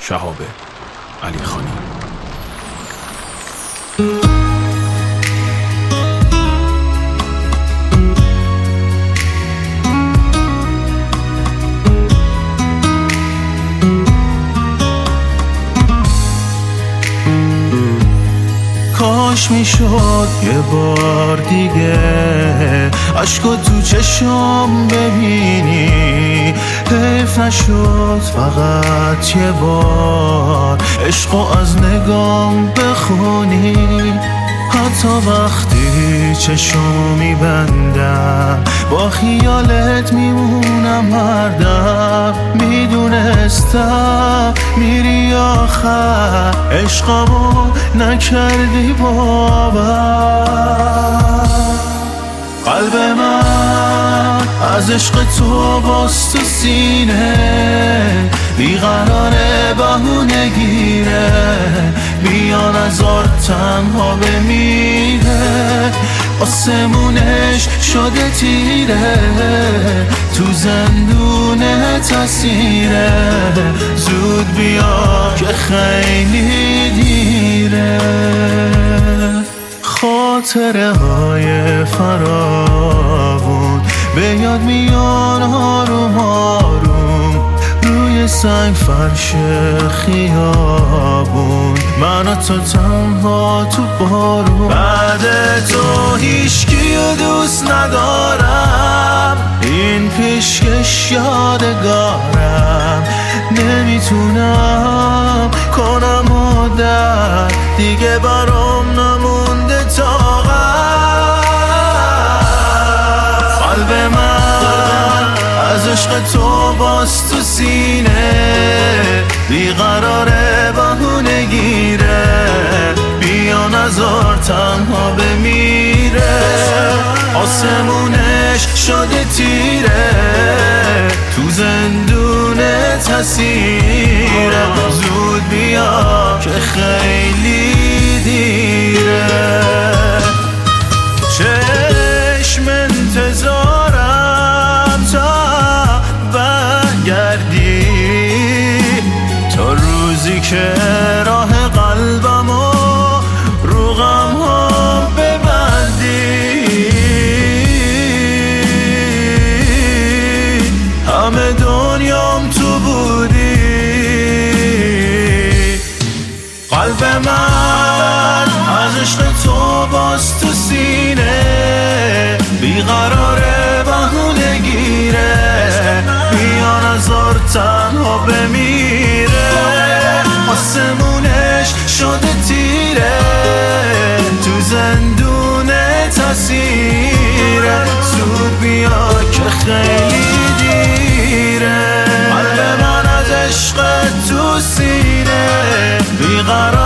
شهاب علیخانی. کاش میشد یه بار دیگه عشقو تو چشم ببینی، حیف نشد فقط یه بار عشقو از نگام بخونی. حتی وقتی چشم میبندم با خیالت میمونم هر دم، میدونستم میری آخر عشقمو نکردی باور. قلب من از عشق تو باز تو سینه بیقراره بهونه گیره، بیان هزار تنها بمیره، آسمونش شده تیره، تو زندونه تسیره، زود بیا که خیلی دیره. خاطره های فراوون به یاد میان آروم آروم، روی سنگ فرش خیابون من و تو تنها تو بارون. بعد تو هیچکیو دوست ندارم، این پیشکش یادگارم، نمیتونم کنم عادت، دیگه برام نمونده طاقت. قلب من از عشق تو باز تو سینه بیقراره بهونه گیره، بیان هزار تنها بمیره، آسمونش شده تیره، تو زندونه تسیره، زود بیا که خیلی دیره. چشم انتظارم تا برگردی، تا روزی که راه قلبمو رو غم‌ها ببندی. همه دنیام تو بودی، قلب من از عشق تو باز تو سینه بیقراره بهونه گیره، بیان هزار تنها بمیره، آسمونش شده تیره، تو زندونه تسیره، زود بیا که خیلی دیره. قلب من از عشق تو سینه بیقرار